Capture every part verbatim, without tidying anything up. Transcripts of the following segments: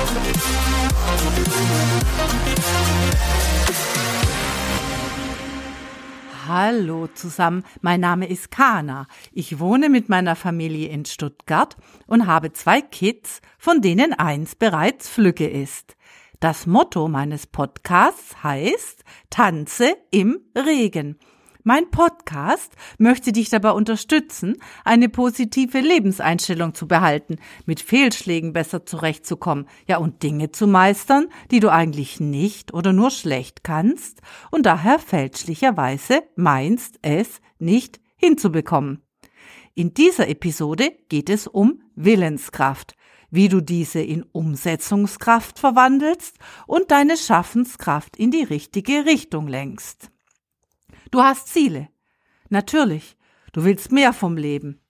Hallo zusammen, mein Name ist Kana. Ich wohne mit meiner Familie in Stuttgart und habe zwei Kids, von denen eins bereits Flügge ist. Das Motto meines Podcasts heißt Tanze im Regen. Mein Podcast möchte dich dabei unterstützen, eine positive Lebenseinstellung zu behalten, mit Fehlschlägen besser zurechtzukommen, ja und Dinge zu meistern, die du eigentlich nicht oder nur schlecht kannst und daher fälschlicherweise meinst, es nicht hinzubekommen. In dieser Episode geht es um Willenskraft, wie du diese in Umsetzungskraft verwandelst und deine Schaffenskraft in die richtige Richtung lenkst. Du hast Ziele. Natürlich, du willst mehr vom Leben.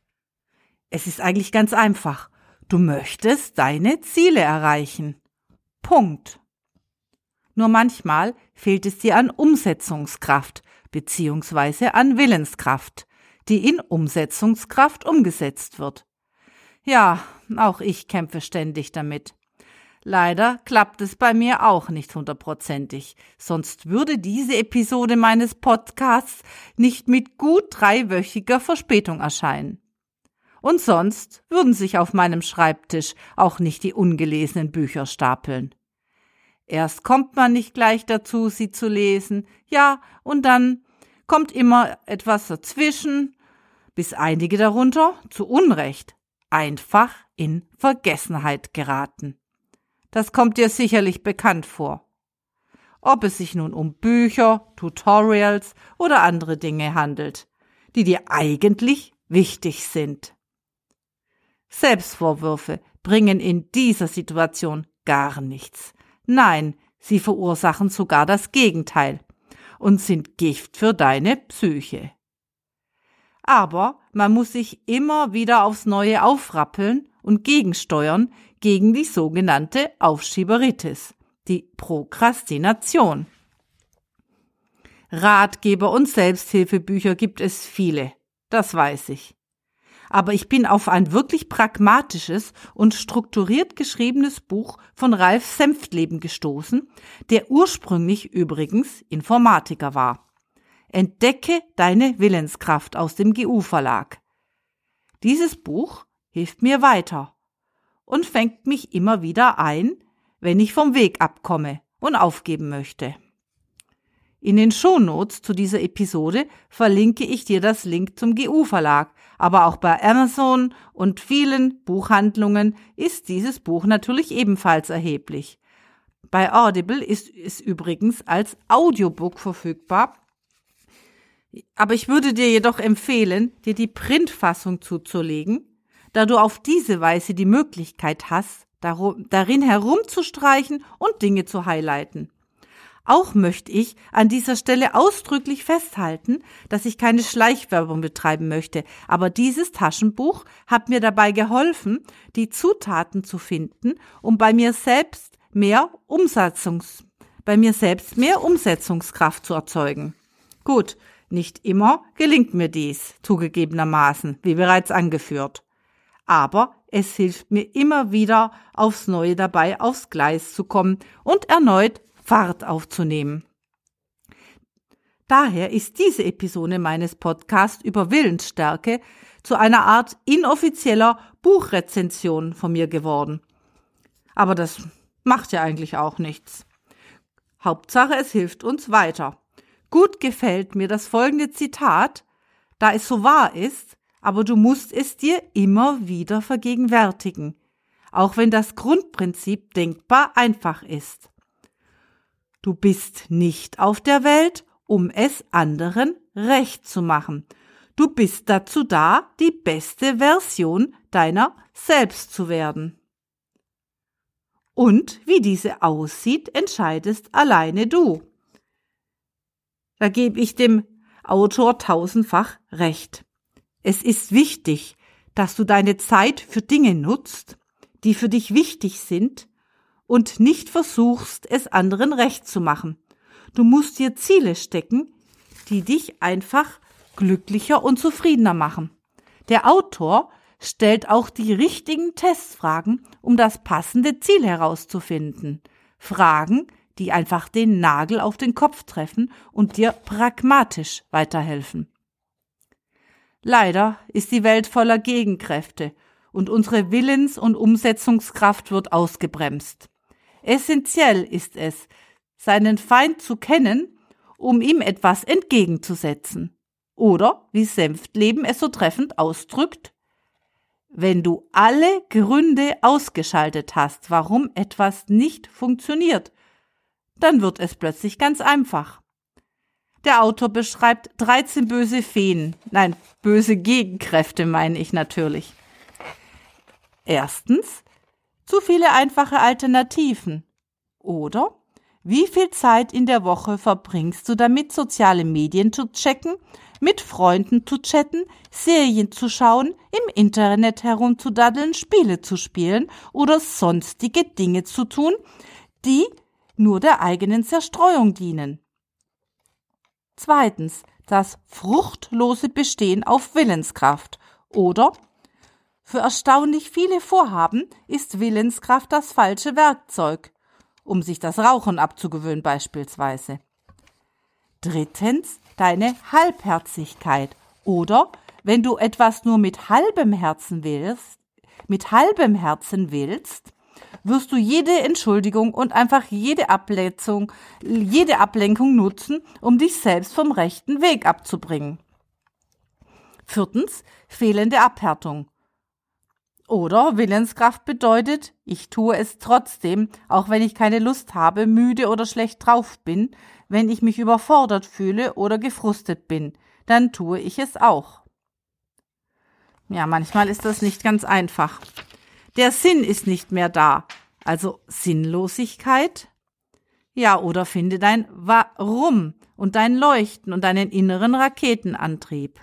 Es ist eigentlich ganz einfach. Du möchtest deine Ziele erreichen. Punkt. Nur manchmal fehlt es dir an Umsetzungskraft beziehungsweise an Willenskraft, die in Umsetzungskraft umgesetzt wird. Ja, auch ich kämpfe ständig damit. Leider klappt es bei mir auch nicht hundertprozentig, sonst würde diese Episode meines Podcasts nicht mit gut dreiwöchiger Verspätung erscheinen. Und sonst würden sich auf meinem Schreibtisch auch nicht die ungelesenen Bücher stapeln. Erst kommt man nicht gleich dazu, sie zu lesen, ja, und dann kommt immer etwas dazwischen, bis einige darunter, zu Unrecht, einfach in Vergessenheit geraten. Das kommt dir sicherlich bekannt vor. Ob es sich nun um Bücher, Tutorials oder andere Dinge handelt, die dir eigentlich wichtig sind. Selbstvorwürfe bringen in dieser Situation gar nichts. Nein, sie verursachen sogar das Gegenteil und sind Gift für deine Psyche. Aber man muss sich immer wieder aufs Neue aufrappeln und gegensteuern gegen die sogenannte Aufschieberitis, die Prokrastination. Ratgeber und Selbsthilfebücher gibt es viele, das weiß ich. Aber ich bin auf ein wirklich pragmatisches und strukturiert geschriebenes Buch von Ralf Senftleben gestoßen, der ursprünglich übrigens Informatiker war. Entdecke deine Willenskraft aus dem G U-Verlag. Dieses Buch hilft mir weiter und fängt mich immer wieder ein, wenn ich vom Weg abkomme und aufgeben möchte. In den Shownotes zu dieser Episode verlinke ich dir das Link zum G U-Verlag, aber auch bei Amazon und vielen Buchhandlungen ist dieses Buch natürlich ebenfalls erhältlich. Bei Audible ist es übrigens als Audiobook verfügbar, aber ich würde dir jedoch empfehlen, dir die Printfassung zuzulegen, da du auf diese Weise die Möglichkeit hast, darin herumzustreichen und Dinge zu highlighten. Auch möchte ich an dieser Stelle ausdrücklich festhalten, dass ich keine Schleichwerbung betreiben möchte, aber dieses Taschenbuch hat mir dabei geholfen, die Zutaten zu finden, um bei mir selbst mehr Umsetzungs, bei mir selbst mehr Umsetzungskraft zu erzeugen. Gut, nicht immer gelingt mir dies, zugegebenermaßen, wie bereits angeführt. Aber es hilft mir immer wieder aufs Neue dabei, aufs Gleis zu kommen und erneut Fahrt aufzunehmen. Daher ist diese Episode meines Podcasts über Willensstärke zu einer Art inoffizieller Buchrezension von mir geworden. Aber das macht ja eigentlich auch nichts. Hauptsache, es hilft uns weiter. Gut gefällt mir das folgende Zitat, da es so wahr ist, aber du musst es dir immer wieder vergegenwärtigen, auch wenn das Grundprinzip denkbar einfach ist. Du bist nicht auf der Welt, um es anderen recht zu machen. Du bist dazu da, die beste Version deiner selbst zu werden. Und wie diese aussieht, entscheidest alleine du. Da gebe ich dem Autor tausendfach recht. Es ist wichtig, dass du deine Zeit für Dinge nutzt, die für dich wichtig sind und nicht versuchst, es anderen recht zu machen. Du musst dir Ziele stecken, die dich einfach glücklicher und zufriedener machen. Der Autor stellt auch die richtigen Testfragen, um das passende Ziel herauszufinden. Fragen, die einfach den Nagel auf den Kopf treffen und dir pragmatisch weiterhelfen. Leider ist die Welt voller Gegenkräfte und unsere Willens- und Umsetzungskraft wird ausgebremst. Essentiell ist es, seinen Feind zu kennen, um ihm etwas entgegenzusetzen. Oder, wie Senftleben es so treffend ausdrückt, wenn du alle Gründe ausgeschaltet hast, warum etwas nicht funktioniert, dann wird es plötzlich ganz einfach. Der Autor beschreibt dreizehn böse Feen, nein, böse Gegenkräfte meine ich natürlich. Erstens, zu viele einfache Alternativen. Oder, wie viel Zeit in der Woche verbringst du damit, soziale Medien zu checken, mit Freunden zu chatten, Serien zu schauen, im Internet herumzudaddeln, Spiele zu spielen oder sonstige Dinge zu tun, die nur der eigenen Zerstreuung dienen. Zweitens, das fruchtlose Bestehen auf Willenskraft. Oder, für erstaunlich viele Vorhaben ist Willenskraft das falsche Werkzeug, um sich das Rauchen abzugewöhnen beispielsweise. Drittens, deine Halbherzigkeit. Oder, wenn du etwas nur mit halbem Herzen willst, mit halbem Herzen willst, wirst du jede Entschuldigung und einfach jede Ablenkung, jede Ablenkung nutzen, um dich selbst vom rechten Weg abzubringen. Viertens, fehlende Abhärtung. Oder Willenskraft bedeutet, ich tue es trotzdem, auch wenn ich keine Lust habe, müde oder schlecht drauf bin, wenn ich mich überfordert fühle oder gefrustet bin, dann tue ich es auch. Ja, manchmal ist das nicht ganz einfach. Der Sinn ist nicht mehr da, also Sinnlosigkeit. Ja, oder finde dein Warum und dein Leuchten und deinen inneren Raketenantrieb.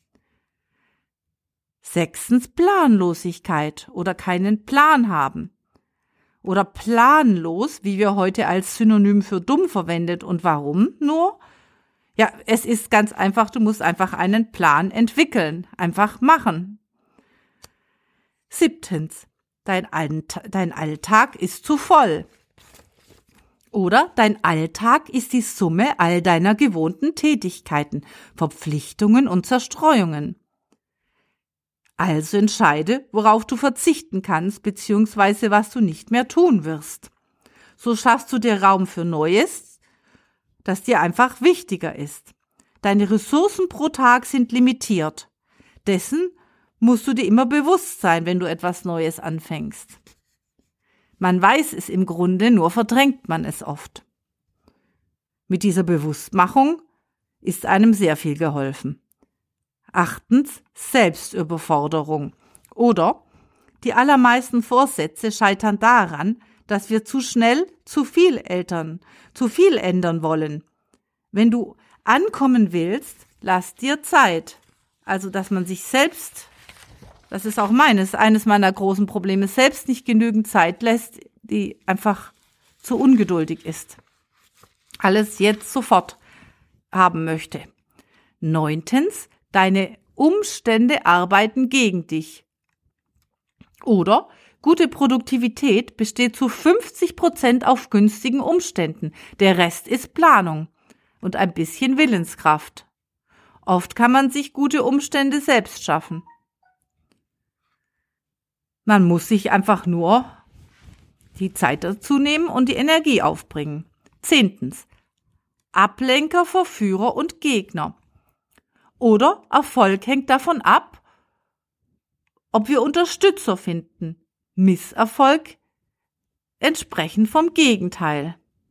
Sechstens, Planlosigkeit oder keinen Plan haben. Oder planlos, wie wir heute als Synonym für dumm verwendet. Und warum nur? Ja, es ist ganz einfach, du musst einfach einen Plan entwickeln, einfach machen. Siebtens, dein, Alt- dein Alltag ist zu voll. Oder dein Alltag ist die Summe all deiner gewohnten Tätigkeiten, Verpflichtungen und Zerstreuungen. Also entscheide, worauf du verzichten kannst, beziehungsweise was du nicht mehr tun wirst. So schaffst du dir Raum für Neues, das dir einfach wichtiger ist. Deine Ressourcen pro Tag sind limitiert. Dessen musst du dir immer bewusst sein, wenn du etwas Neues anfängst. Man weiß es im Grunde, nur verdrängt man es oft. Mit dieser Bewusstmachung ist einem sehr viel geholfen. Achtens, Selbstüberforderung. Oder die allermeisten Vorsätze scheitern daran, dass wir zu schnell zu viel Eltern, zu viel ändern wollen. Wenn du ankommen willst, lass dir Zeit. Also, dass man sich selbst, das ist auch meines, eines meiner großen Probleme, selbst nicht genügend Zeit lässt, die einfach zu ungeduldig ist. Alles jetzt sofort haben möchte. Neuntens, deine Umstände arbeiten gegen dich. Oder gute Produktivität besteht zu fünfzig Prozent auf günstigen Umständen. Der Rest ist Planung und ein bisschen Willenskraft. Oft kann man sich gute Umstände selbst schaffen. Man muss sich einfach nur die Zeit dazu nehmen und die Energie aufbringen. Zehntens. Ablenker, Verführer und Gegner. Oder Erfolg hängt davon ab, ob wir Unterstützer finden. Misserfolg entsprechend vom Gegenteil.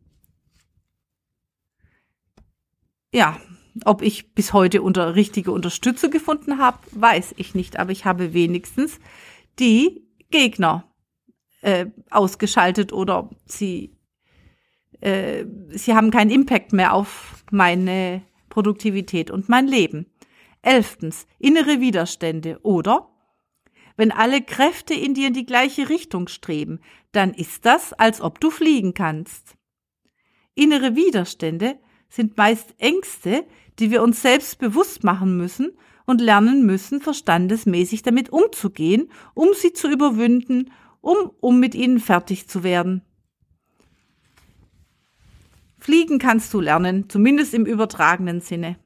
Ja, ob ich bis heute unter richtige Unterstützer gefunden habe, weiß ich nicht, aber ich habe wenigstens die Gegner äh, ausgeschaltet oder sie, äh, sie haben keinen Impact mehr auf meine Produktivität und mein Leben. Elftens, innere Widerstände. Oder wenn alle Kräfte in dir in die gleiche Richtung streben, dann ist das, als ob du fliegen kannst. Innere Widerstände sind meist Ängste, die wir uns selbst bewusst machen müssen und lernen müssen, verstandesmäßig damit umzugehen, um sie zu überwinden, um, um mit ihnen fertig zu werden. Fliegen kannst du lernen, zumindest im übertragenen Sinne.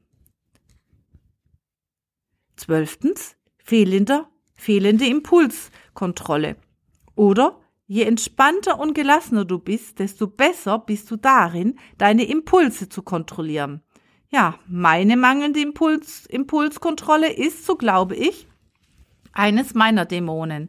Zwölftens, fehlender, fehlende Impulskontrolle. Oder je entspannter und gelassener du bist, desto besser bist du darin, deine Impulse zu kontrollieren. Ja, meine mangelnde Impuls, Impulskontrolle ist, so glaube ich, eines meiner Dämonen.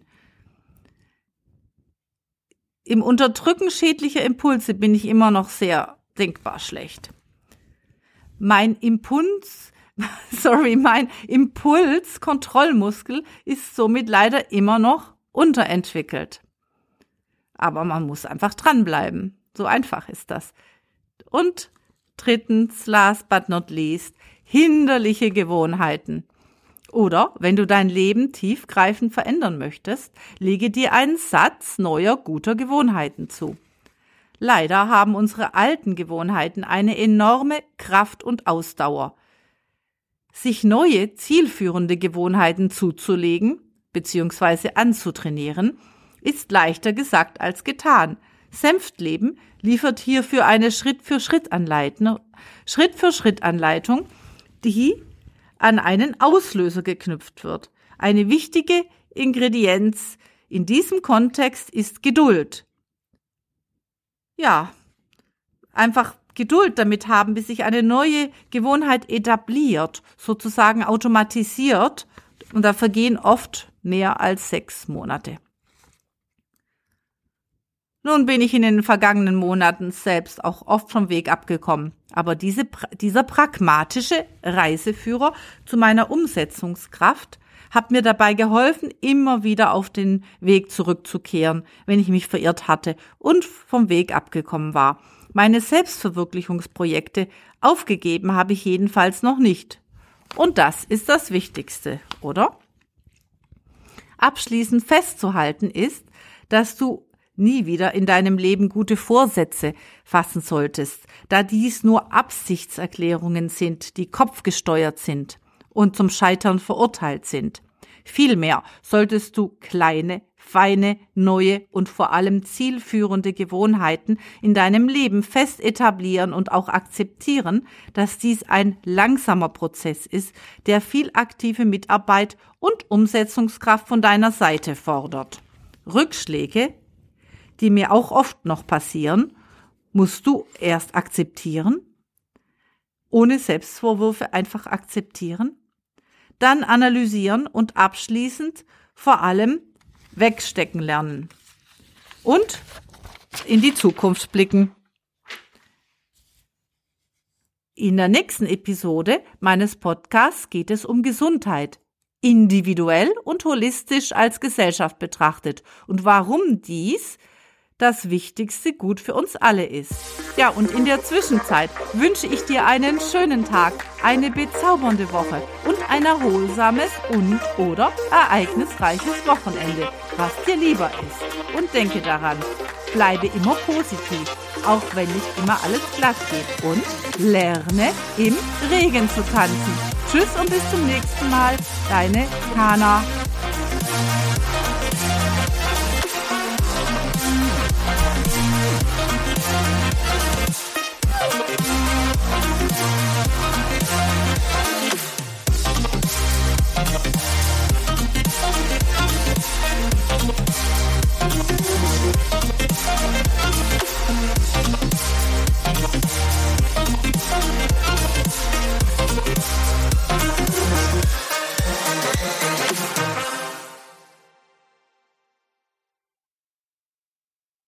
Im Unterdrücken schädlicher Impulse bin ich immer noch sehr denkbar schlecht. Mein Impuls, sorry, mein Impulskontrollmuskel ist somit leider immer noch unterentwickelt. Aber man muss einfach dranbleiben. So einfach ist das. Und drittens, last but not least, hinderliche Gewohnheiten. Oder, wenn du dein Leben tiefgreifend verändern möchtest, lege dir einen Satz neuer, guter Gewohnheiten zu. Leider haben unsere alten Gewohnheiten eine enorme Kraft und Ausdauer. Sich neue, zielführende Gewohnheiten zuzulegen bzw. anzutrainieren, ist leichter gesagt als getan. Senftleben liefert hierfür eine Schritt-für-Schritt-Anleitung, Schritt-für-Schritt-Anleitung, die an einen Auslöser geknüpft wird. Eine wichtige Ingredienz in diesem Kontext ist Geduld. Ja, einfach Geduld damit haben, bis sich eine neue Gewohnheit etabliert, sozusagen automatisiert, und da vergehen oft mehr als sechs Monate. Nun bin ich in den vergangenen Monaten selbst auch oft vom Weg abgekommen, aber diese, dieser pragmatische Reiseführer zu meiner Umsetzungskraft hat mir dabei geholfen, immer wieder auf den Weg zurückzukehren, wenn ich mich verirrt hatte und vom Weg abgekommen war. Meine Selbstverwirklichungsprojekte aufgegeben habe ich jedenfalls noch nicht. Und das ist das Wichtigste, oder? Abschließend festzuhalten ist, dass du nie wieder in deinem Leben gute Vorsätze fassen solltest, da dies nur Absichtserklärungen sind, die kopfgesteuert sind und zum Scheitern verurteilt sind. Vielmehr solltest du kleine, feine, neue und vor allem zielführende Gewohnheiten in deinem Leben fest etablieren und auch akzeptieren, dass dies ein langsamer Prozess ist, der viel aktive Mitarbeit und Umsetzungskraft von deiner Seite fordert. Rückschläge, die mir auch oft noch passieren, musst du erst akzeptieren, ohne Selbstvorwürfe einfach akzeptieren, dann analysieren und abschließend vor allem wegstecken lernen und in die Zukunft blicken. In der nächsten Episode meines Podcasts geht es um Gesundheit, individuell und holistisch als Gesellschaft betrachtet und warum dies das wichtigste Gut für uns alle ist. Ja, und in der Zwischenzeit wünsche ich dir einen schönen Tag, eine bezaubernde Woche und ein erholsames und oder ereignisreiches Wochenende, was dir lieber ist. Und denke daran, bleibe immer positiv, auch wenn nicht immer alles glatt geht. Und lerne im Regen zu tanzen. Tschüss und bis zum nächsten Mal, deine Kana.